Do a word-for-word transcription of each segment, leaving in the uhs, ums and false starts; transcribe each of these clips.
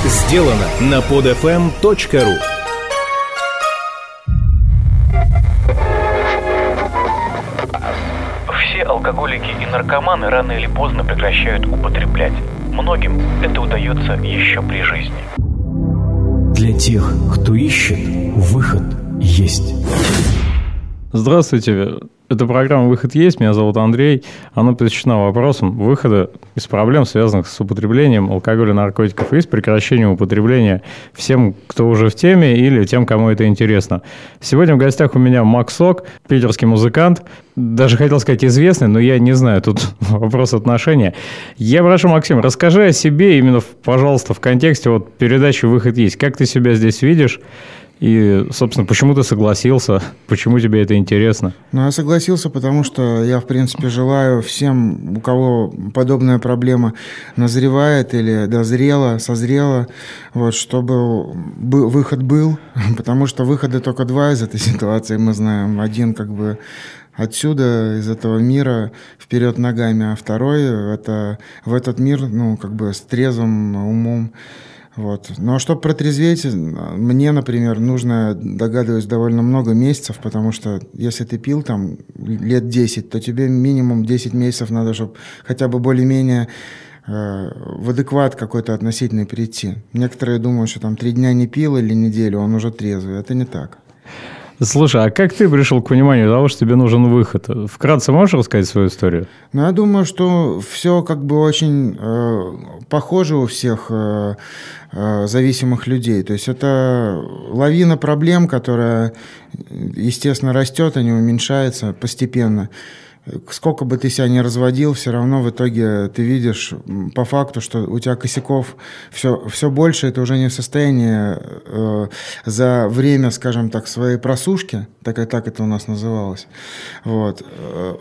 Сделано на под эф эм точка ру. Все алкоголики и наркоманы рано или поздно прекращают употреблять. Многим это удается еще при жизни. Для тех, кто ищет, выход есть. Здравствуйте, это программа «Выход есть», меня зовут Андрей. Она посвящена вопросам выхода из проблем, связанных с употреблением алкоголя, наркотиков и с прекращением употребления всем, кто уже в теме или тем, кому это интересно. Сегодня в гостях у меня Макс Сок, питерский музыкант, даже хотел сказать известный, но я не знаю, тут вопрос отношения. Я прошу, Максим, расскажи о себе именно, пожалуйста, в контексте вот передачи «Выход есть». Как ты себя здесь видишь? И, собственно, почему ты согласился? Почему тебе это интересно? Ну, я согласился, потому что я, в принципе, желаю всем, у кого подобная проблема назревает или дозрела, созрела, вот, чтобы выход был, потому что выхода только два из этой ситуации мы знаем. Один, как бы, отсюда, из этого мира, вперед ногами, а второй — это в этот мир, ну, как бы, с трезвым умом. Вот. Но чтобы протрезветь, мне, например, нужно, догадываюсь, довольно много месяцев, потому что если ты пил там лет десять, то тебе минимум десять месяцев надо, чтобы хотя бы более-менее э, в адекват какой-то относительный прийти. Некоторые думают, что там три дня не пил или неделю, он уже трезвый. Это не так. Слушай, а как ты пришел к пониманию того, что тебе нужен выход? Вкратце можешь рассказать свою историю? Ну, я думаю, что все как бы очень э, похоже у всех э, э, зависимых людей. То есть это лавина проблем, которая, естественно, растет, а не уменьшается постепенно. Сколько бы ты себя ни разводил, все равно в итоге ты видишь по факту, что у тебя косяков все, все больше, это уже не в состоянии э, за время, скажем так, своей просушки, так и так это у нас называлось, вот, э,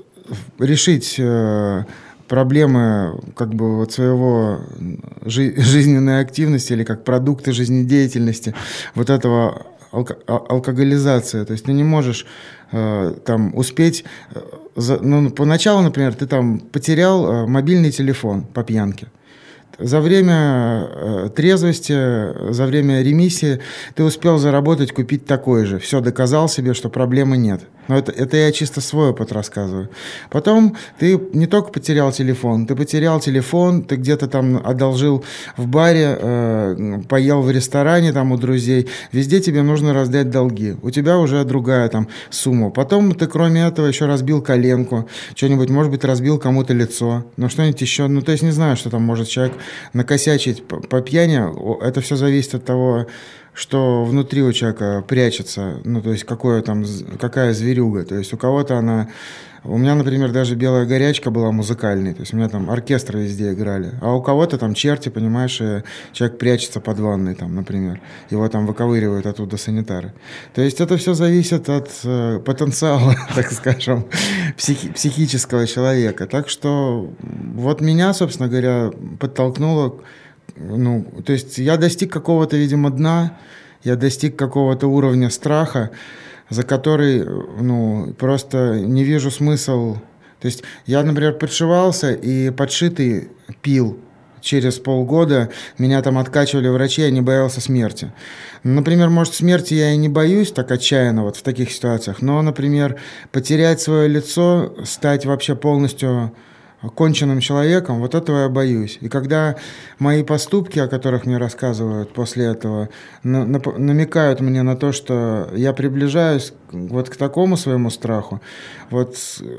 решить э, проблемы как бы вот своего жи- жизненной активности или как продукты жизнедеятельности, вот этого алко- алкоголизации. То есть ты не можешь э, там успеть... Ну, поначалу, например, ты там потерял мобильный телефон по пьянке. За время трезвости, за время ремиссии ты успел заработать, купить такой же. Все, доказал себе, что проблемы нет. Но это, это я чисто свой опыт рассказываю. Потом ты не только потерял телефон, ты потерял телефон, ты где-то там одолжил в баре, э, поел в ресторане там у друзей. Везде тебе нужно раздать долги. У тебя уже другая там сумма. Потом ты, кроме этого, еще разбил коленку, что-нибудь, может быть, разбил кому-то лицо, ну что-нибудь еще. Ну, то есть не знаю, что там может человек накосячить по, по пьяни. Это все зависит от того, что внутри у человека прячется, ну, то есть какое там, какая зверюга. То есть у кого-то она... У меня, например, даже белая горячка была музыкальной, то есть у меня там оркестры везде играли. А у кого-то там черти, понимаешь, и человек прячется под ванной, там, например. Его там выковыривают оттуда санитары. То есть это все зависит от э, потенциала, так скажем, психи- психического человека. Так что вот меня, собственно говоря, подтолкнуло... Ну, то есть я достиг какого-то, видимо, дна, я достиг какого-то уровня страха, за который, ну, просто не вижу смысл. То есть я, например, подшивался и подшитый пил. Через полгода меня там откачивали врачи, я не боялся смерти. Например, может, смерти я и не боюсь так отчаянно вот в таких ситуациях, но, например, потерять свое лицо, стать вообще полностью... конченным человеком, вот этого я боюсь. И когда мои поступки, о которых мне рассказывают после этого, на, на, намекают мне на то, что я приближаюсь вот к такому своему страху, вот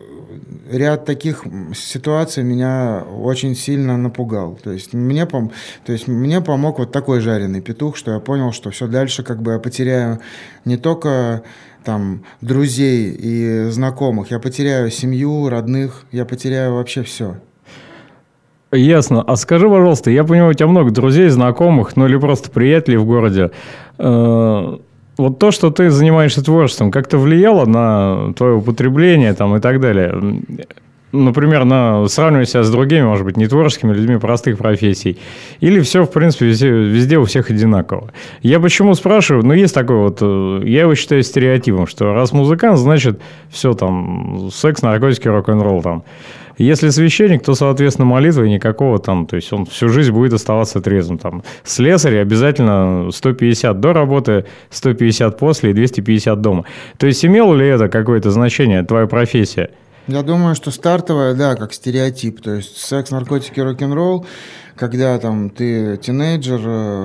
ряд таких ситуаций меня очень сильно напугал. То есть мне, пом, то есть мне помог вот такой жареный петух, что я понял, что все дальше как бы я потеряю не только... там, друзей и знакомых, я потеряю семью, родных, я потеряю вообще все. Ясно. А скажи, пожалуйста, я понимаю, у тебя много друзей, знакомых, ну или просто приятелей в городе. Вот то, что ты занимаешься творчеством, как-то влияло на твое употребление там, и так далее? Например, на, сравнивая себя с другими, может быть, нетворческими людьми простых профессий. Или все, в принципе, везде, везде у всех одинаково. Я почему спрашиваю? Ну, есть такой вот... Я его считаю стереотипом, что раз музыкант, значит, все там, секс, наркотики, рок-н-ролл там. Если священник, то, соответственно, молитвы никакого там, то есть он всю жизнь будет оставаться трезвым. Там. Слесарь обязательно сто пятьдесят до работы, сто пятьдесят после и двести пятьдесят дома. То есть имело ли это какое-то значение, твоя профессия? Я думаю, что стартовая, да, как стереотип, то есть секс, наркотики, рок-н-ролл, когда там ты тинейджер,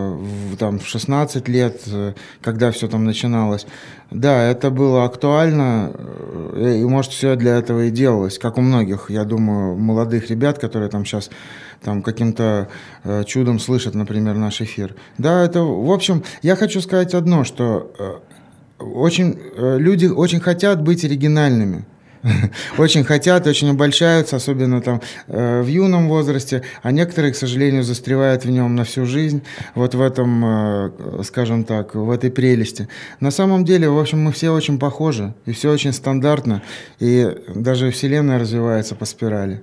в, там, в шестнадцать лет, когда все там начиналось, да, это было актуально, и, может, все для этого и делалось, как у многих, я думаю, молодых ребят, которые там сейчас там каким-то э, чудом слышат, например, наш эфир. Да, это, в общем, я хочу сказать одно, что э, очень, э, люди очень хотят быть оригинальными. Очень хотят, очень обольщаются, особенно там э, в юном возрасте, а некоторые, к сожалению, застревают в нем на всю жизнь, вот в этом, э, скажем так, в этой прелести. На самом деле, в общем, мы все очень похожи, и все очень стандартно, и даже Вселенная развивается по спирали.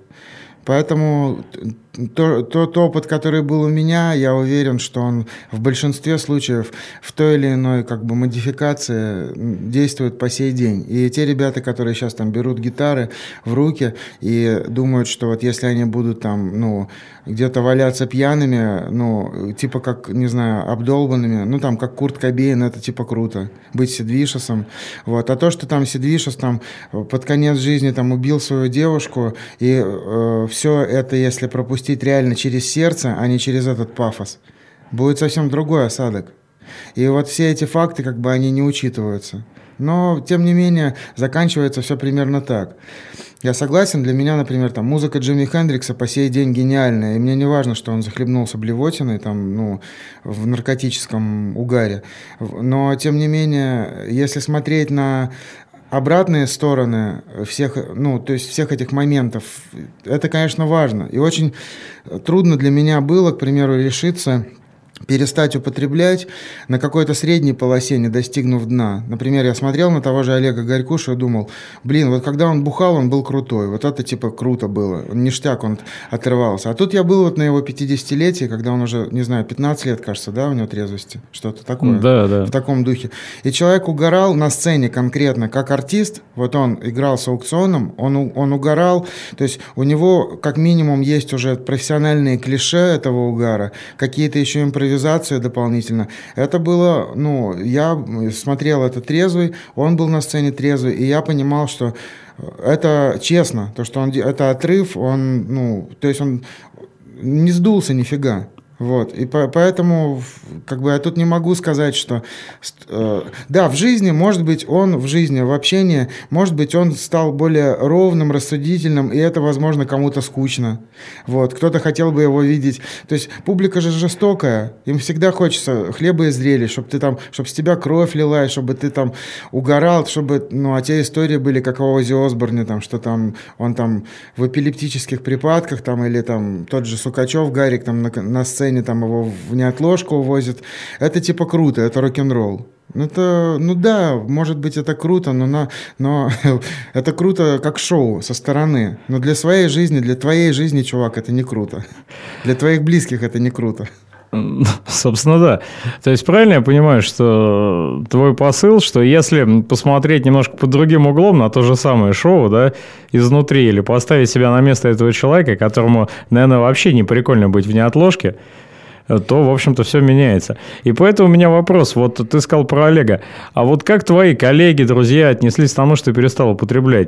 Поэтому то, тот опыт, который был у меня, я уверен, что он в большинстве случаев в той или иной как бы модификации действует по сей день. И те ребята, которые сейчас там берут гитары в руки и думают, что вот если они будут там, ну, где-то валяться пьяными, ну, типа как, не знаю, обдолбанными, ну, там, как Курт Кобейн, это типа круто, быть Сид-Вишесом. Вот. А то, что там Сид-Вишес там под конец жизни там убил свою девушку, и э, все это, если пропустить реально через сердце, а не через этот пафос, будет совсем другой осадок. И вот все эти факты, как бы, они не учитываются. Но, тем не менее, заканчивается все примерно так. Я согласен, для меня, например, там, музыка Джимми Хендрикса по сей день гениальная, и мне не важно, что он захлебнулся блевотиной там, ну, в наркотическом угаре. Но, тем не менее, если смотреть на обратные стороны всех, ну, то есть всех этих моментов, это, конечно, важно. И очень трудно для меня было, к примеру, решиться перестать употреблять на какой-то средней полосе, не достигнув дна. Например, я смотрел на того же Олега Горькуша и думал, блин, вот когда он бухал, он был крутой, вот это типа круто было, ништяк, он отрывался. А тут я был вот на его пятидесятилетии, когда он уже, не знаю, пятнадцать лет, кажется, да, у него трезвости, что-то такое, да, да. В таком духе. И человек угорал на сцене конкретно, как артист, вот он играл с аукционом, он, он угорал, то есть у него как минимум есть уже профессиональные клише этого угара, какие-то еще импровизации, дополнительно. Это было, ну, я смотрел это трезвый, он был на сцене трезвый, и я понимал, что это честно, то, что он, это отрыв, он, ну, то есть он не сдулся нифига. Вот, и по, поэтому, как бы, я тут не могу сказать, что, э, да, в жизни, может быть, он в жизни, в общении, может быть, он стал более ровным, рассудительным, и это, возможно, кому-то скучно, вот, кто-то хотел бы его видеть, то есть публика же жестокая, им всегда хочется хлеба и зрелищ, чтобы ты там, чтобы с тебя кровь лилась, чтобы ты там угорал, чтобы, ну, а те истории были, как у Оззи Осборна, там, что там, он там в эпилептических припадках, там, или там тот же Сукачев, Гарик, там, на, на сцене, там его в неотложку увозят. Это типа круто, это рок-н-ролл. Это, ну да, может быть, это круто, но, на, но это круто как шоу со стороны. Но для своей жизни, для твоей жизни, чувак, это не круто. Для твоих близких это не круто. Собственно, да. То есть правильно я понимаю, что твой посыл, что если посмотреть немножко под другим углом на то же самое шоу, да, изнутри, или поставить себя на место этого человека, которому, наверное, вообще не прикольно быть в неотложке, то, в общем-то, все меняется. И поэтому у меня вопрос. Вот ты сказал про Олега. А вот как твои коллеги, друзья отнеслись к тому, что ты перестал употреблять?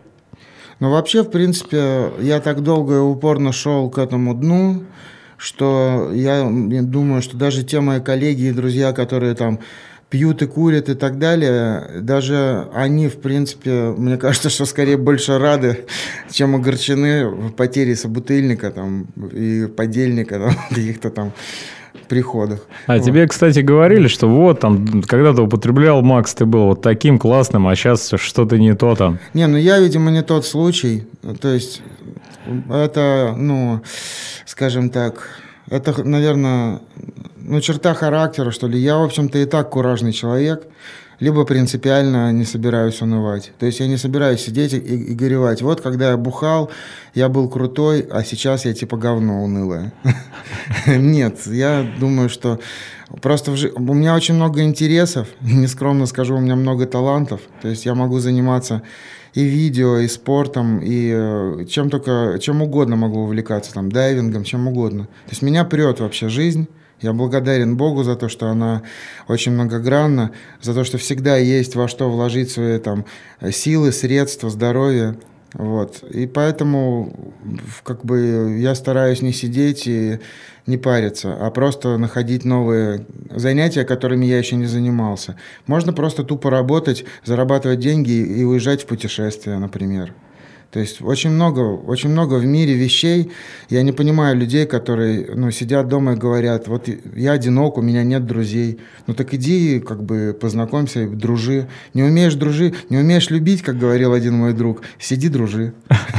Ну, вообще, в принципе, я так долго и упорно шел к этому дну, что я думаю, что даже те мои коллеги и друзья, которые там пьют и курят и так далее, даже они, в принципе, мне кажется, что скорее больше рады, чем огорчены в потере собутыльника там, и подельника, там, каких-то там приходах. А вот. Тебе, кстати, говорили, что вот там, когда ты употреблял, Макс, ты был вот таким классным, а сейчас что-то не то там. Не, ну я, видимо, не тот случай. То есть это, ну, скажем так, это, наверное, ну, черта характера, что ли. Я, в общем-то, и так куражный человек, либо принципиально не собираюсь унывать. То есть я не собираюсь сидеть и, и горевать. Вот когда я бухал, я был крутой, а сейчас я типа говно унылое. Нет, я думаю, что просто в жи... у меня очень много интересов, нескромно скажу, у меня много талантов. То есть я могу заниматься и видео, и спортом, и чем только, чем угодно могу увлекаться, там, дайвингом, чем угодно. То есть меня прет вообще жизнь. Я благодарен Богу за то, что она очень многогранна, за то, что всегда есть во что вложить свои там силы, средства, здоровье. Вот. И поэтому как бы я стараюсь не сидеть и не париться, а просто находить новые занятия, которыми я еще не занимался. Можно просто тупо работать, зарабатывать деньги и уезжать в путешествия, например. То есть очень много, очень много в мире вещей. Я не понимаю людей, которые ну, сидят дома и говорят, вот я одинок, у меня нет друзей. Ну так иди, как бы познакомься, дружи. Не умеешь дружи, не умеешь любить, как говорил один мой друг, сиди, дружи.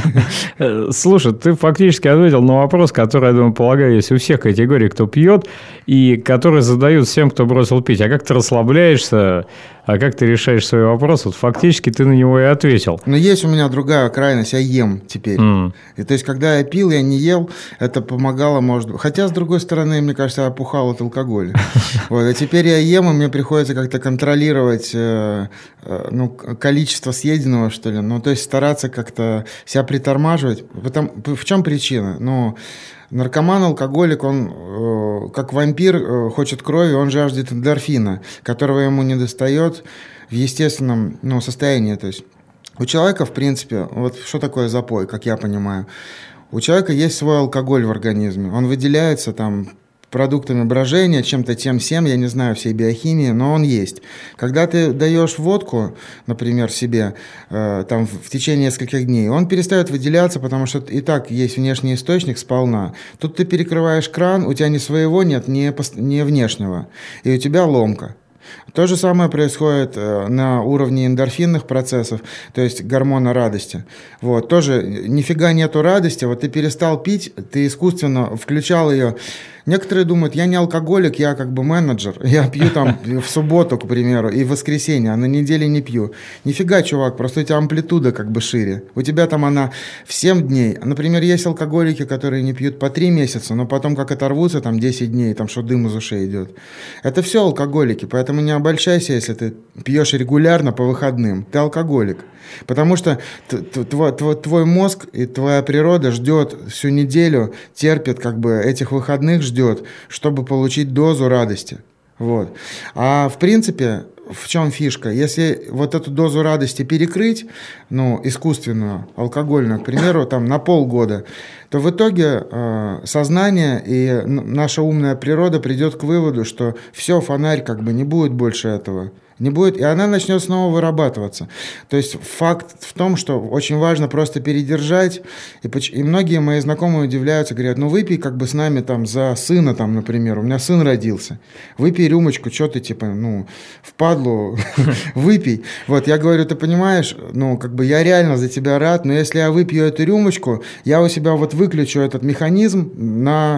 Слушай, ты фактически ответил на вопрос, который, я думаю, полагаю, есть у всех категорий, кто пьет, и который задают всем, кто бросил пить. А как ты расслабляешься, а как ты решаешь свои вопросы? Вот фактически ты на него и ответил. Но есть у меня другая крайность, я ем теперь. Mm. И, то есть, когда я пил, я не ел, это помогало, может быть. Хотя, с другой стороны, мне кажется, я опухал от алкоголя. Вот. А теперь я ем, и мне приходится как-то контролировать э, э, ну, количество съеденного, что ли. Ну, то есть, стараться как-то себя притормаживать. Потому, в чем причина? Ну, наркоман, алкоголик, он э, как вампир э, хочет крови, он жаждет эндорфина, которого ему не достает в естественном ну, состоянии. То есть у человека, в принципе, вот что такое запой, как я понимаю, у человека есть свой алкоголь в организме, он выделяется там продуктами брожения, чем-то тем всем, я не знаю всей биохимии, но он есть. Когда ты даешь водку, например, себе э, там в течение нескольких дней, он перестает выделяться, потому что и так есть внешний источник сполна. Тут ты перекрываешь кран, у тебя ни своего нет, ни, ни внешнего, и у тебя ломка. То же самое происходит на уровне эндорфинных процессов, то есть гормона радости. Вот, тоже нифига нету радости, вот ты перестал пить, ты искусственно включал ее. Некоторые думают, я не алкоголик, я как бы менеджер, я пью там в субботу, к примеру, и в воскресенье, а на неделе не пью. Нифига, чувак, просто у тебя амплитуда как бы шире. У тебя там она в семь дней. Например, есть алкоголики, которые не пьют по три месяца, но потом как оторвутся, там десять дней, там что дым из ушей идет. Это все алкоголики, поэтому не обольщайся, если ты пьешь регулярно по выходным. Ты алкоголик. Потому что твой, твой, твой мозг и твоя природа ждет всю неделю, терпит как бы этих выходных, ждет, чтобы получить дозу радости. Вот. А в принципе, в чем фишка? Если вот эту дозу радости перекрыть, ну, искусственную, алкогольную, к примеру, там, на полгода, то в итоге э, сознание и наша умная природа придет к выводу, что все, фонарь, как бы не будет больше этого. Не будет, и она начнет снова вырабатываться. То есть факт в том, что очень важно просто передержать, и, и многие мои знакомые удивляются, говорят, ну выпей как бы с нами там за сына, там, например, у меня сын родился, выпей рюмочку, что ты типа, ну, впадлу, выпей. Вот, я говорю, ты понимаешь, ну, как бы я реально за тебя рад, но если я выпью эту рюмочку, я у себя вот выключу этот механизм на...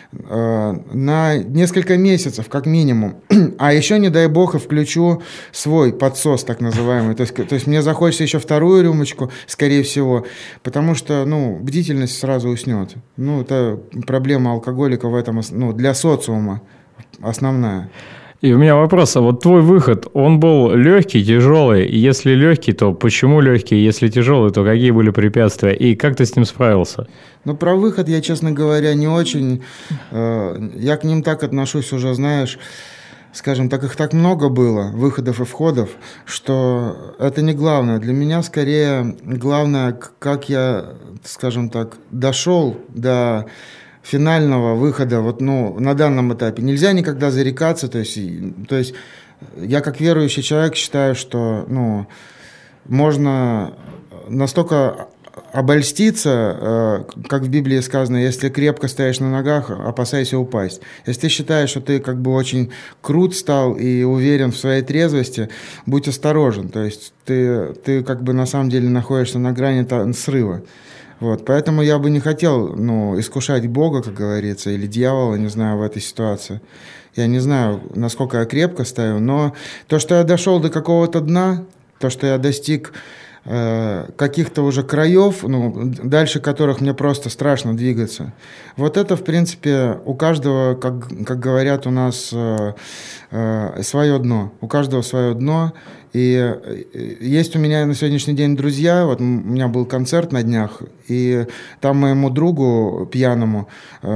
на несколько месяцев, как минимум. А еще, не дай бог, и включу свой подсос, так называемый. То есть, то есть мне захочется еще вторую рюмочку, скорее всего, потому что, ну, бдительность сразу уснет. Ну, это проблема алкоголика в этом, ну, для социума основная. И у меня вопрос, а вот твой выход, он был легкий, тяжелый? Если легкий, то почему легкий? Если тяжелый, то какие были препятствия? И как ты с ним справился? Ну, про выход я, честно говоря, не очень. Я к ним так отношусь уже, знаешь, скажем так, их так много было, выходов и входов, что это не главное. Для меня скорее главное, как я, скажем так, дошел до... финального выхода вот, ну, на данном этапе. Нельзя никогда зарекаться. То есть, то есть я как верующий человек считаю, что ну, можно настолько обольститься, как в Библии сказано, если крепко стоишь на ногах, опасайся упасть. Если ты считаешь, что ты как бы очень крут стал и уверен в своей трезвости, будь осторожен. То есть ты, ты как бы на самом деле находишься на грани срыва. Вот, поэтому я бы не хотел, ну, искушать Бога, как говорится, или дьявола, не знаю, в этой ситуации. Я не знаю, насколько я крепко стою, но то, что я дошел до какого-то дна, то, что я достиг э, каких-то уже краев, ну, дальше которых мне просто страшно двигаться, вот это, в принципе, у каждого, как, как говорят у нас, э, э, свое дно. У каждого свое дно. И есть у меня на сегодняшний день друзья, вот у меня был концерт на днях, и там моему другу пьяному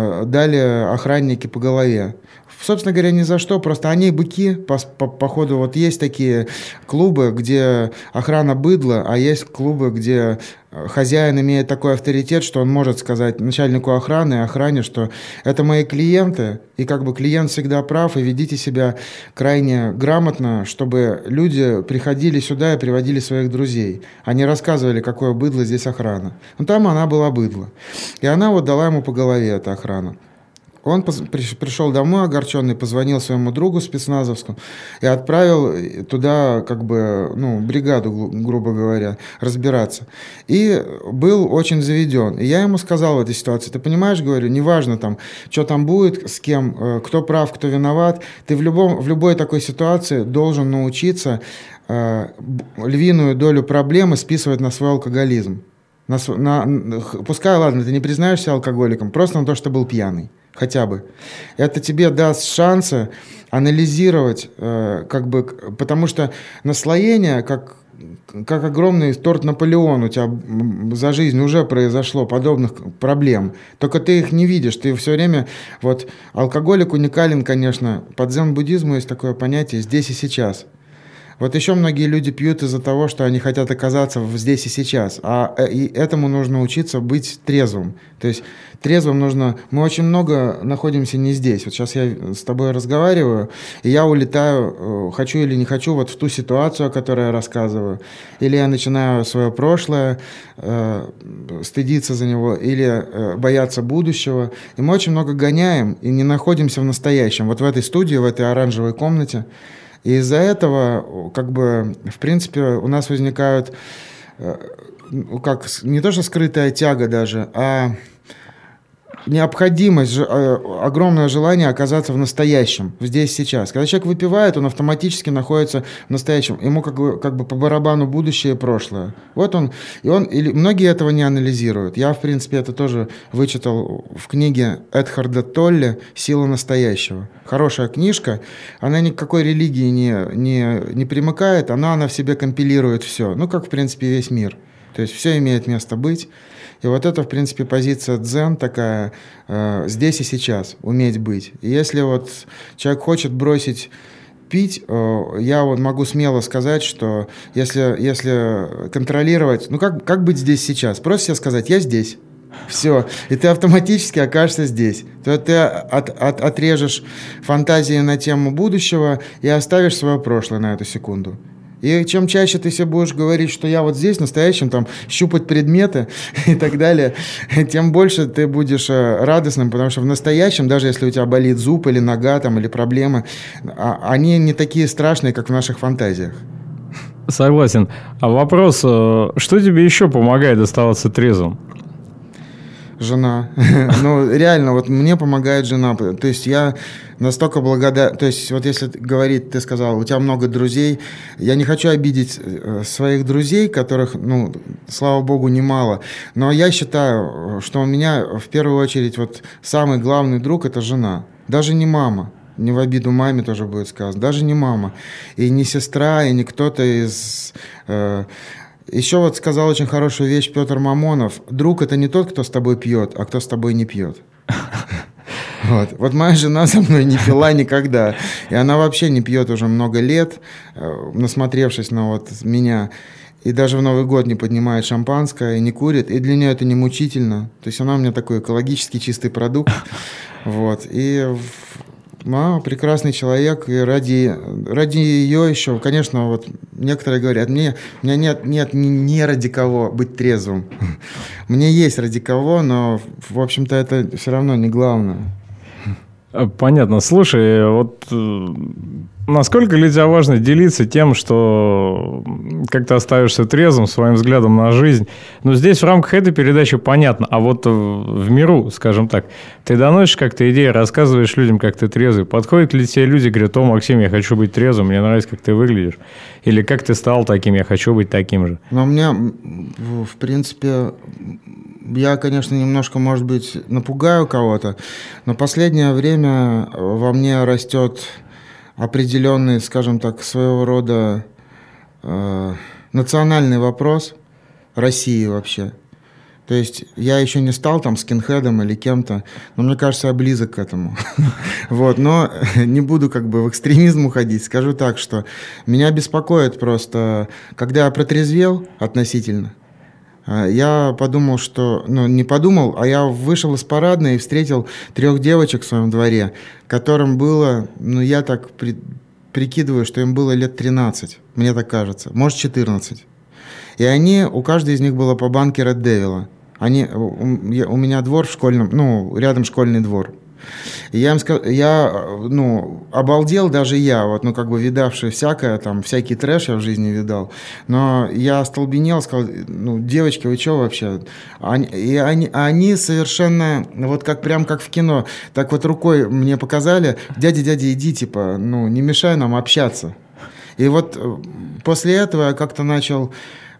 дали охранники по голове. Собственно говоря, ни за что, просто они быки, по, по, походу, вот есть такие клубы, где охрана быдло, а есть клубы, где хозяин имеет такой авторитет, что он может сказать начальнику охраны и охране, что это мои клиенты, и как бы клиент всегда прав, и ведите себя крайне грамотно, чтобы люди приходили сюда и приводили своих друзей, а не рассказывали, какое быдло здесь охрана. Ну, там она была быдло. И она вот дала ему по голове, эта охрана. Он пришел домой огорченный, позвонил своему другу спецназовскому и отправил туда, как бы, ну, бригаду, грубо говоря, разбираться. И был очень заведен. И я ему сказал в этой ситуации: ты понимаешь, говорю, неважно там, что там будет, с кем, кто прав, кто виноват, ты в, любом, в любой такой ситуации должен научиться э, львиную долю проблемы списывать на свой алкоголизм. На, на, пускай, ладно, ты не признаешься алкоголиком, просто на то, что был пьяный. Хотя бы. Это тебе даст шансы анализировать, э, как бы, потому что наслоение, как, как огромный торт Наполеон у тебя за жизнь уже произошло подобных проблем. Только ты их не видишь. Ты все время... Вот алкоголик уникален, конечно. По дзен-буддизму есть такое понятие «здесь и сейчас». Вот еще многие люди пьют из-за того, что они хотят оказаться здесь и сейчас. А и этому нужно учиться быть трезвым. То есть трезвым нужно... Мы очень много находимся не здесь. Вот сейчас я с тобой разговариваю, и я улетаю, хочу или не хочу, вот в ту ситуацию, о которой я рассказываю. Или я начинаю свое прошлое, э, стыдиться за него, или э, бояться будущего. И мы очень много гоняем и не находимся в настоящем. Вот в этой студии, в этой оранжевой комнате. И из-за этого, как бы, в принципе, у нас возникают, как, не то что скрытая тяга даже, а необходимость, огромное желание оказаться в настоящем, здесь, сейчас. Когда человек выпивает, он автоматически находится в настоящем. Ему как бы, как бы по барабану будущее и прошлое. Вот он, и он, или многие этого не анализируют. Я, в принципе, это тоже вычитал в книге Эдхарда Толле «Сила настоящего». Хорошая книжка, она ни к какой религии не, не, не примыкает, она, она в себе компилирует все. Ну, как, в принципе, весь мир. То есть все имеет место быть. И вот это, в принципе, позиция дзен такая, э, здесь и сейчас, уметь быть. И если вот человек хочет бросить пить, э, я вот могу смело сказать, что если, если контролировать, ну как, как быть здесь сейчас? Просто себе сказать: я здесь. Все. И ты автоматически окажешься здесь. То ты от, от, отрежешь фантазии на тему будущего и оставишь свое прошлое на эту секунду. И чем чаще ты себе будешь говорить, что я вот здесь, в настоящем, там, щупать предметы и так далее, тем больше ты будешь радостным, потому что в настоящем, даже если у тебя болит зуб или нога, там, или проблемы, они не такие страшные, как в наших фантазиях. Согласен. А вопрос, что тебе еще помогает оставаться трезвым? Жена. Ну, реально, вот мне помогает жена. То есть я настолько благодарен. То есть вот если говорить, ты сказал, у тебя много друзей. Я не хочу обидеть своих друзей, которых, ну, слава богу, немало. Но я считаю, что у меня в первую очередь вот самый главный друг – это жена. Даже не мама. Не в обиду маме тоже будет сказано. Даже не мама. И не сестра, и не кто-то из... Э, Еще вот сказал очень хорошую вещь Петр Мамонов. Друг – это не тот, кто с тобой пьет, а кто с тобой не пьет. Вот. Вот моя жена со мной не пила никогда. И она вообще не пьет уже много лет, насмотревшись на вот меня. И даже в Новый год не поднимает шампанское, и не курит. И для нее это не мучительно. То есть она у меня такой экологически чистый продукт. Вот. И... Мама прекрасный человек, и ради, ради ее еще, конечно, вот некоторые говорят, мне, у меня нет, нет не, не ради кого быть трезвым. Мне есть ради кого, но, в общем-то, это все равно не главное. Понятно. Слушай, вот насколько для тебя важно делиться тем, что как ты остаешься трезвым, своим взглядом на жизнь? Ну, здесь в рамках этой передачи понятно, а вот в миру, скажем так, ты доносишь как-то идеи, рассказываешь людям, как ты трезвый. Подходят ли тебе люди, говорят: о, Максим, я хочу быть трезвым, мне нравится, как ты выглядишь. Или как ты стал таким, я хочу быть таким же. Но у меня, в принципе... Я, конечно, немножко, может быть, напугаю кого-то, но последнее время во мне растет определенный, скажем так, своего рода э, национальный вопрос России вообще. То есть я еще не стал там скинхедом или кем-то, но мне кажется, я близок к этому. Вот, но не буду как бы в экстремизм уходить. Скажу так, что меня беспокоит просто, когда я протрезвел относительно, я подумал, что... Ну, не подумал, а я вышел из парадной и встретил трех девочек в своем дворе, которым было... Ну, я так при, прикидываю, что им было лет тринадцать, мне так кажется, может, четырнадцать. И они, у каждой из них было по банке Red Devil. Они, у, у меня двор в школьном, ну, рядом школьный двор. И я им сказал, я, ну, обалдел даже я, вот, ну, как бы видавший всякое, там, всякий трэш я в жизни видал, но я остолбенел, сказал, ну, девочки, вы что вообще? Они, и они, они совершенно, вот как, прям как в кино, так вот рукой мне показали, дядя, дядя, иди, типа, ну, не мешай нам общаться. И вот после этого я как-то начал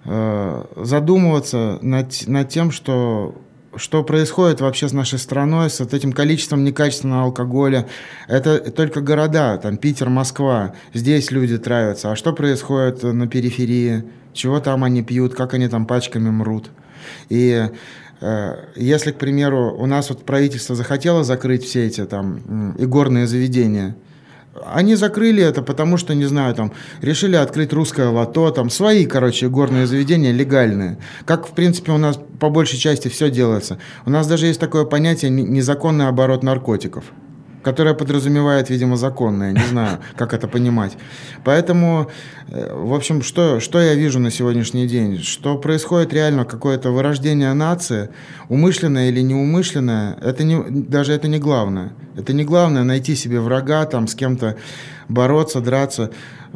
задумываться над, над тем, что, что происходит вообще с нашей страной, с вот этим количеством некачественного алкоголя. Это только города, там Питер, Москва, здесь люди травятся. А что происходит на периферии? Чего там они пьют? Как они там пачками мрут? И э, если, к примеру, у нас вот правительство захотело закрыть все эти там игорные заведения, они закрыли это, потому что, не знаю, там, решили открыть русское лото, там, свои, короче, горные заведения легальные. Как, в принципе, у нас по большей части все делается. У нас даже есть такое понятие незаконный оборот наркотиков, которое подразумевает, видимо, законное. Не знаю, как это понимать. Поэтому, в общем, что, что я вижу на сегодняшний день? Что происходит реально какое-то вырождение нации, умышленное или неумышленное, это не, даже это не главное. Это не главное найти себе врага, там, с кем-то бороться, драться.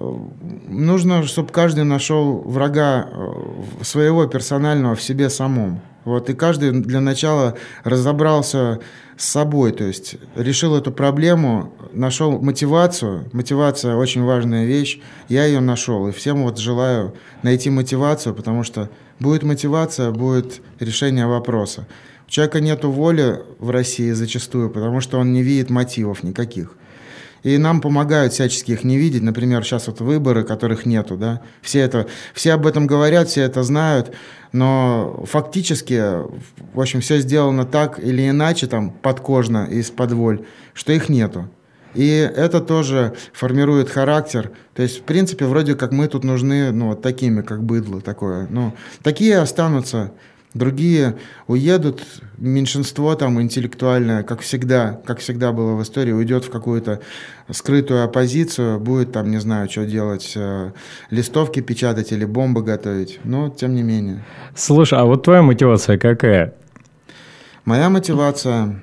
Нужно, чтобы каждый нашел врага своего персонального в себе самом. Вот, и каждый для начала разобрался с собой, то есть решил эту проблему, нашел мотивацию. Мотивация очень важная вещь, я ее нашел. И всем вот желаю найти мотивацию, потому что будет мотивация, будет решение вопроса. У человека нет воли в России зачастую, потому что он не видит мотивов никаких. И нам помогают всячески их не видеть. Например, сейчас вот выборы, которых нету, да. Все, это, все об этом говорят, все это знают, но фактически, в общем, все сделано так или иначе, там, подкожно, из-под воль, что их нету. И это тоже формирует характер. То есть, в принципе, вроде как мы тут нужны, ну, вот такими, как быдло такое. Ну, такие останутся. Другие уедут, меньшинство там интеллектуальное, как всегда, как всегда было в истории, уйдет в какую-то скрытую оппозицию, будет там, не знаю, что делать, листовки печатать или бомбы готовить, но тем не менее. Слушай, а вот твоя мотивация какая? Моя мотивация...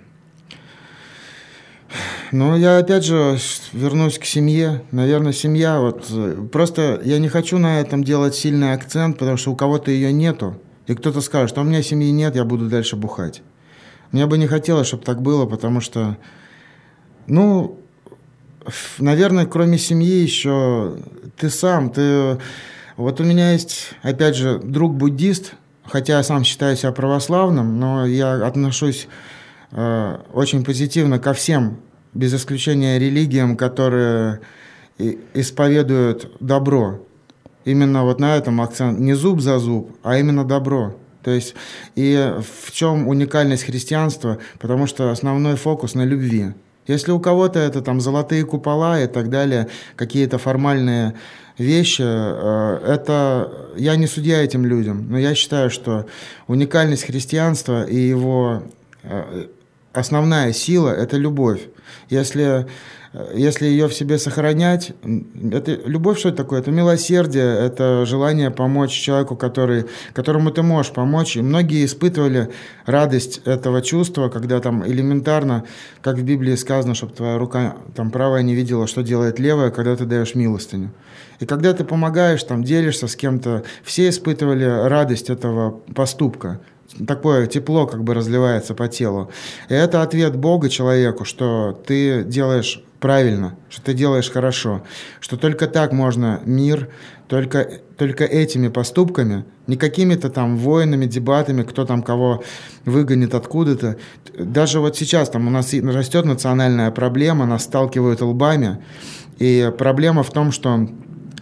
Ну, я опять же вернусь к семье. Наверное, семья, вот просто я не хочу на этом делать сильный акцент, потому что у кого-то ее нету. И кто-то скажет, что у меня семьи нет, я буду дальше бухать. Мне бы не хотелось, чтобы так было, потому что, ну, наверное, кроме семьи еще ты сам, ты... Вот у меня есть, опять же, друг-буддист, хотя я сам считаю себя православным, но я отношусь э, очень позитивно ко всем, без исключения религиям, которые исповедуют добро. Именно вот на этом акцент. Не зуб за зуб, а именно добро. То есть, и в чем уникальность христианства? Потому что основной фокус на любви. Если у кого-то это там золотые купола и так далее, какие-то формальные вещи, это я не судья этим людям, но я считаю, что уникальность христианства и его основная сила – это любовь. Если... Если ее в себе сохранять, это любовь, что это такое? Это милосердие, это желание помочь человеку, который, которому ты можешь помочь. И многие испытывали радость этого чувства, когда там элементарно, как в Библии сказано, чтобы твоя рука там правая не видела, что делает левая, когда ты даешь милостыню. И когда ты помогаешь, там, делишься с кем-то, все испытывали радость этого поступка. Такое тепло как бы разливается по телу. И это ответ Бога человеку, что ты делаешь правильно, что ты делаешь хорошо, что только так можно мир, только, только этими поступками, не какими-то там войнами, дебатами, кто там кого выгонит откуда-то. Даже вот сейчас там у нас растет национальная проблема, нас сталкивают лбами, и проблема в том, что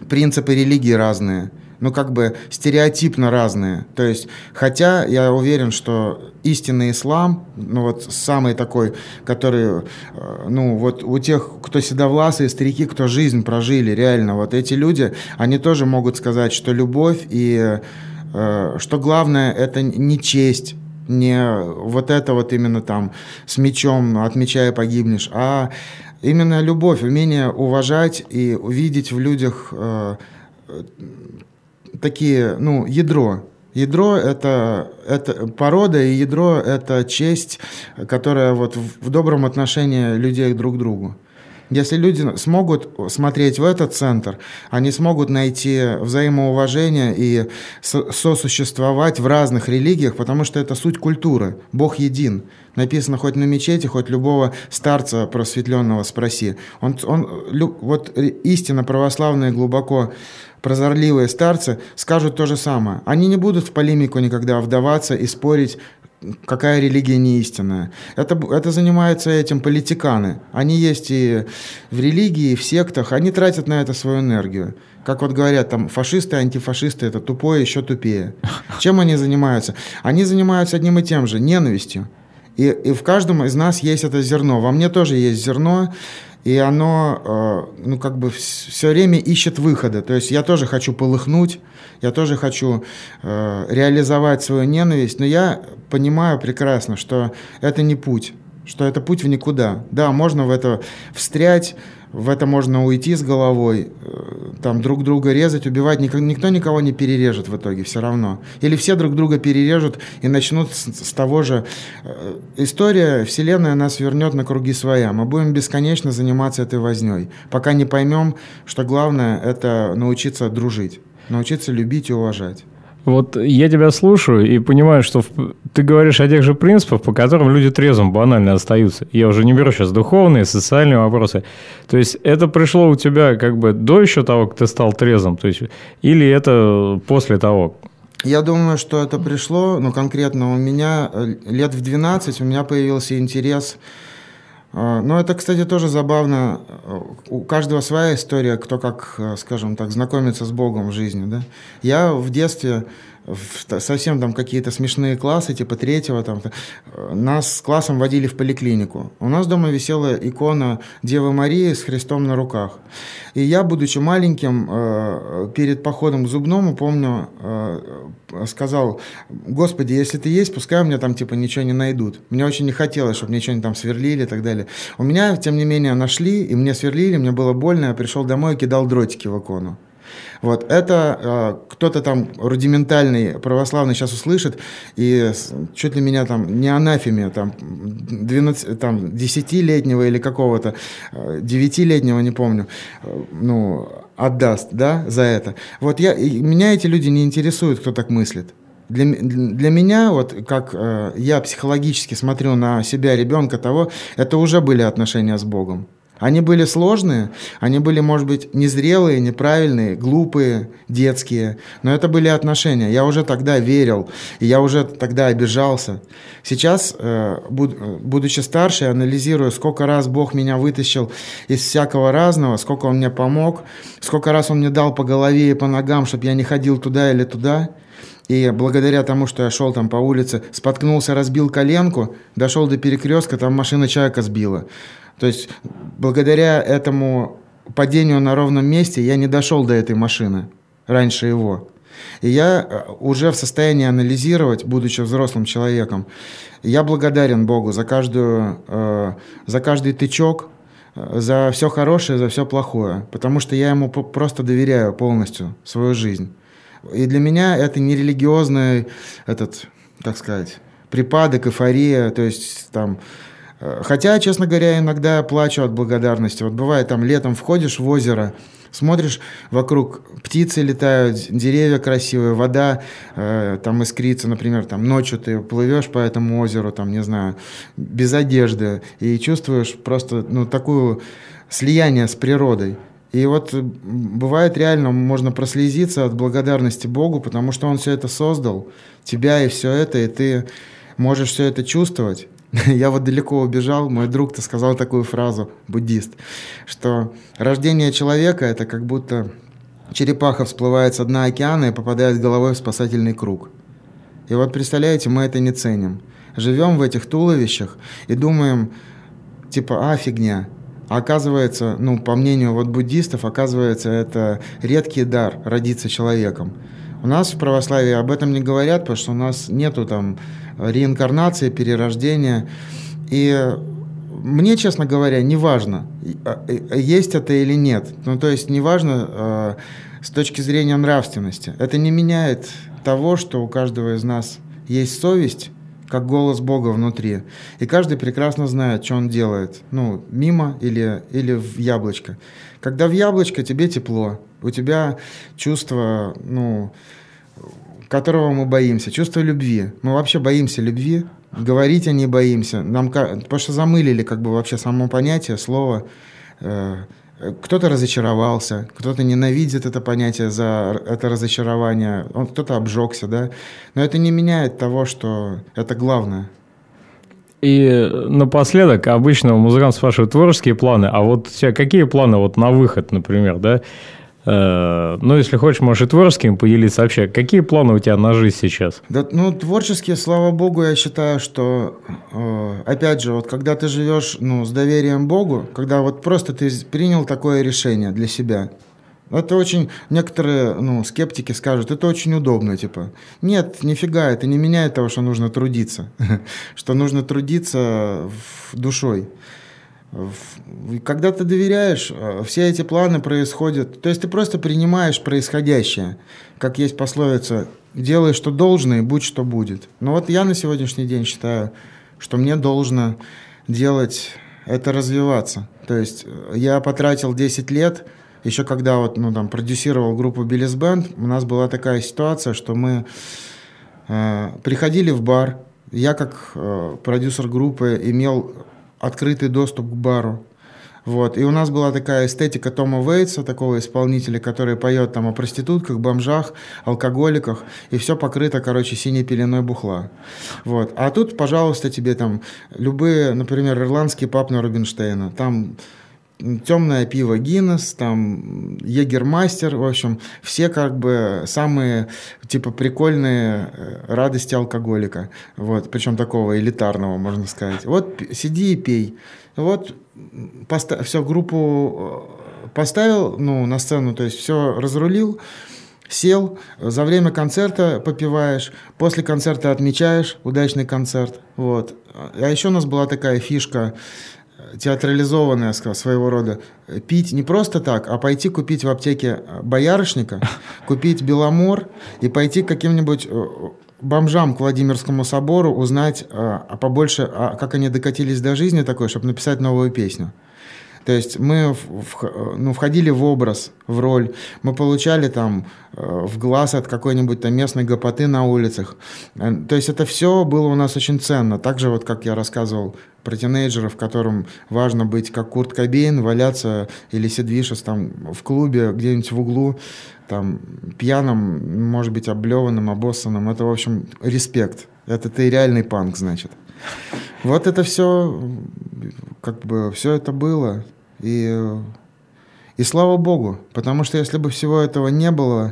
принципы религии разные. Ну, как бы стереотипно разные. То есть, хотя я уверен, что истинный ислам, ну, вот самый такой, который, ну, вот у тех, кто седовласые, старики, кто жизнь прожили, реально, вот эти люди, они тоже могут сказать, что любовь и э, что главное, это не честь, не вот это вот именно там с мечом от меча и погибнешь, а именно любовь, умение уважать и увидеть в людях э, такие, ну, ядро. Ядро это, это порода, и ядро это честь, которая вот в, в добром отношении людей друг к другу. Если люди смогут смотреть в этот центр, они смогут найти взаимоуважение и сосуществовать в разных религиях, потому что это суть культуры. Бог един. Написано хоть на мечети, хоть любого старца просветленного спроси. Он, он, вот истинно православные, глубоко прозорливые старцы скажут то же самое. Они не будут в полемику никогда вдаваться и спорить, какая религия не истинная. Это, это занимаются этим политиканы. Они есть и в религии, и в сектах. Они тратят на это свою энергию. Как вот говорят, там фашисты, антифашисты, это тупое, еще тупее. Чем они занимаются? Они занимаются одним и тем же, ненавистью. И, и в каждом из нас есть это зерно. Во мне тоже есть зерно. И оно, ну, как бы все время ищет выхода. То есть я тоже хочу полыхнуть, я тоже хочу э, реализовать свою ненависть, но я понимаю прекрасно, что это не путь, что это путь в никуда. Да, можно в это встрять, в это можно уйти с головой, э, там друг друга резать, убивать. Ник- никто никого не перережет в итоге все равно. Или все друг друга перережут и начнут с, с того же. Э, история, вселенная нас вернет на круги своя. Мы будем бесконечно заниматься этой возней, пока не поймем, что главное – это научиться дружить, научиться любить и уважать. Вот я тебя слушаю и понимаю, что ты говоришь о тех же принципах, по которым люди трезвым банально остаются. Я уже не беру сейчас духовные, социальные вопросы. То есть это пришло у тебя как бы до еще того, как ты стал трезвым? То есть, или это после того? Я думаю, что это пришло, ну, конкретно у меня лет в двенадцать у меня появился интерес. Но это, кстати, тоже забавно. У каждого своя история, кто как, скажем так, знакомится с Богом в жизни. Да? Я в детстве, в совсем там какие-то смешные классы, типа третьего, там, нас с классом водили в поликлинику. У нас дома висела икона Девы Марии с Христом на руках. И я, будучи маленьким, перед походом к зубному, помню, сказал: Господи, если ты есть, пускай у меня там типа ничего не найдут. Мне очень не хотелось, чтобы мне что-нибудь там сверлили и так далее. У меня, тем не менее, нашли, и мне сверлили, мне было больно, я пришел домой и кидал дротики в икону. Вот это э, кто-то там рудиментальный православный сейчас услышит, и чуть ли меня там не анафеме, там, двенадцать, там десятилетнего или какого-то, э, девятилетнего, не помню, э, ну, отдаст, да, за это. Вот я, и меня эти люди не интересуют, кто так мыслит. Для, для меня, вот как э, я психологически смотрю на себя, ребенка того, это уже были отношения с Богом. Они были сложные, они были, может быть, незрелые, неправильные, глупые, детские, но это были отношения. Я уже тогда верил, и я уже тогда обижался. Сейчас, будучи старше, я анализирую, сколько раз Бог меня вытащил из всякого разного, сколько Он мне помог, сколько раз Он мне дал по голове и по ногам, чтобы я не ходил туда или туда. И благодаря тому, что я шел там по улице, споткнулся, разбил коленку, дошел до перекрестка, там машина человека сбила. То есть благодаря этому падению на ровном месте я не дошел до этой машины раньше его. И я уже в состоянии анализировать, будучи взрослым человеком, я благодарен Богу за, каждую, э, за каждый тычок, за все хорошее, за все плохое, потому что я Ему просто доверяю полностью свою жизнь. И для меня это не религиозный, этот, так сказать, припадок, эйфория, то есть там... Хотя, честно говоря, иногда я плачу от благодарности. Вот бывает, там летом входишь в озеро, смотришь, вокруг птицы летают, деревья красивые, вода э, там искрится, например, там ночью ты плывешь по этому озеру, там, не знаю, без одежды, и чувствуешь просто, ну, такое слияние с природой. И вот бывает реально, можно прослезиться от благодарности Богу, потому что Он все это создал, тебя и все это, и ты можешь все это чувствовать. Я вот далеко убежал, мой друг-то сказал такую фразу, буддист, что рождение человека – это как будто черепаха всплывает с дна океана и попадает головой в спасательный круг. И вот представляете, мы это не ценим. Живем в этих туловищах и думаем, типа, а, фигня. А оказывается, ну, по мнению вот буддистов, оказывается, это редкий дар родиться человеком. У нас в православии об этом не говорят, потому что у нас нету там реинкарнации, перерождения. И мне, честно говоря, не важно, есть это или нет. Ну, то есть не важно э, с точки зрения нравственности. Это не меняет того, что у каждого из нас есть совесть, как голос Бога внутри. И каждый прекрасно знает, что он делает. Ну, мимо или, или в яблочко. Когда в яблочко, тебе тепло. У тебя чувство, ну, которого мы боимся. Чувство любви. Мы вообще боимся любви. Говорить о ней боимся. Нам, потому что замылили как бы вообще само понятие, слово. Кто-то разочаровался, кто-то ненавидит это понятие за это разочарование, он, кто-то обжегся, да. Но это не меняет того, что это главное. И напоследок обычно музыкант спрашивает творческие планы, а вот у тебя какие планы вот на выход, например, да? Э, ну, если хочешь, можешь и творческим поделиться вообще. Какие планы у тебя на жизнь сейчас? Да, ну, творческие, слава богу, я считаю, что, э, опять же, вот когда ты живешь, ну, с доверием Богу, когда вот просто ты принял такое решение для себя, это очень, некоторые, ну, скептики скажут, это очень удобно, типа. Нет, нифига, это не меняет того, что нужно трудиться, что нужно трудиться душой. Когда ты доверяешь, все эти планы происходят, то есть ты просто принимаешь происходящее, как есть пословица, делай, что должно, и будь, что будет. Но вот я на сегодняшний день считаю, что мне должно делать, это развиваться. То есть я потратил десять лет, еще когда вот, ну, там, продюсировал группу Billys Band, у нас была такая ситуация, что мы э, приходили в бар, я как э, продюсер группы имел открытый доступ к бару. Вот. И у нас была такая эстетика Тома Вейтса, такого исполнителя, который поет там о проститутках, бомжах, алкоголиках, и все покрыто, короче, синей пеленой бухла. Вот. А тут, пожалуйста, тебе там любые, например, ирландский паб на Рубинштейна, там темное пиво Гиннес, там Егермастер, в общем, все как бы самые, типа, прикольные радости алкоголика, вот, причем такого элитарного, можно сказать. Вот сиди и пей. Вот поста- все, группу поставил, ну, на сцену, то есть все разрулил, сел, за время концерта попиваешь, после концерта отмечаешь удачный концерт, вот. А еще у нас была такая фишка, театрализованная, своего рода, пить не просто так, а пойти купить в аптеке боярышника, купить беломор и пойти к каким-нибудь бомжам к Владимирскому собору, узнать а, побольше, а, как они докатились до жизни такой, чтобы написать новую песню. То есть мы в, в, ну, входили в образ, в роль, мы получали там э, в глаз от какой-нибудь там местной гопоты на улицах. То есть это все было у нас очень ценно. Так же, вот как я рассказывал про тинейджеров, которым важно быть как Курт Кобейн, валяться или Сид Вишес там в клубе где-нибудь в углу, там пьяным, может быть, облеванным, обоссанным. Это, в общем, респект. Это ты реальный панк, значит. Вот это все, как бы, все это было. И, и слава Богу, потому что если бы всего этого не было,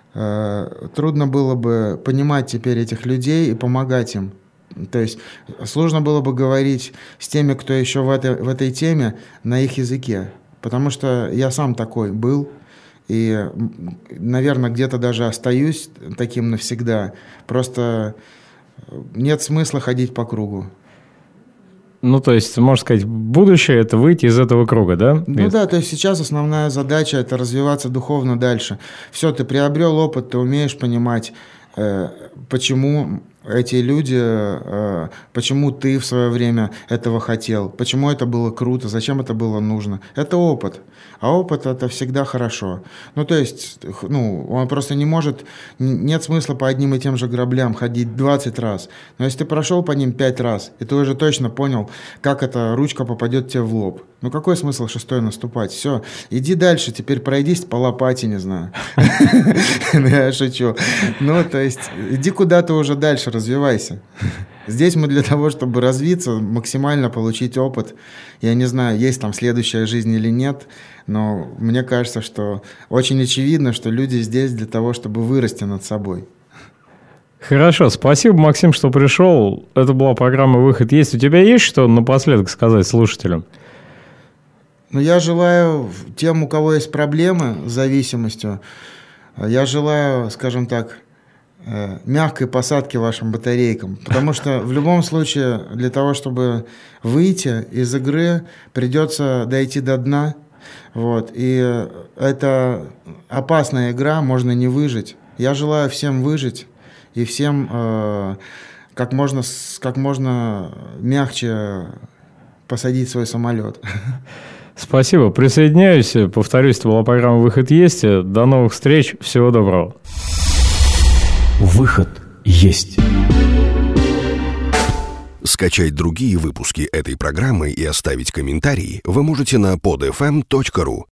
э, трудно было бы понимать теперь этих людей и помогать им. То есть сложно было бы говорить с теми, кто еще в этой, в этой теме, на их языке. Потому что я сам такой был. И, наверное, где-то даже остаюсь таким навсегда. Просто нет смысла ходить по кругу. Ну, то есть, можно сказать, будущее – это выйти из этого круга, да? Ну да, то есть сейчас основная задача – это развиваться духовно дальше. Все, ты приобрел опыт, ты умеешь понимать, э, почему эти люди, э, почему ты в свое время этого хотел, почему это было круто, зачем это было нужно. Это опыт. А опыт – это всегда хорошо. Ну, то есть, ну, он просто не может, нет смысла по одним и тем же граблям ходить двадцать раз. Но если ты прошел по ним пять раз, и ты уже точно понял, как эта ручка попадет тебе в лоб, ну, какой смысл шестой наступать? Все, иди дальше, теперь пройдись по лопате, не знаю. Я шучу. Ну, то есть, иди куда-то уже дальше дальше развивайся. Здесь мы для того, чтобы развиться, максимально получить опыт. Я не знаю, есть там следующая жизнь или нет, но мне кажется, что очень очевидно, что люди здесь для того, чтобы вырасти над собой. Хорошо, спасибо, Максим, что пришел. Это была программа «Выход есть». У тебя есть что напоследок сказать слушателям? Ну, я желаю тем, у кого есть проблемы с зависимостью, я желаю, скажем так, мягкой посадки вашим батарейкам. Потому что в любом случае для того, чтобы выйти из игры, придется дойти до дна. Вот. И это опасная игра, можно не выжить. Я желаю всем выжить и всем э, как можно, как можно мягче посадить свой самолет. Спасибо, присоединяюсь. Повторюсь, это была программа «Выход есть». До новых встреч, всего доброго. Выход есть. Скачать другие выпуски этой программы и оставить комментарии вы можете на под эф эм точка ру.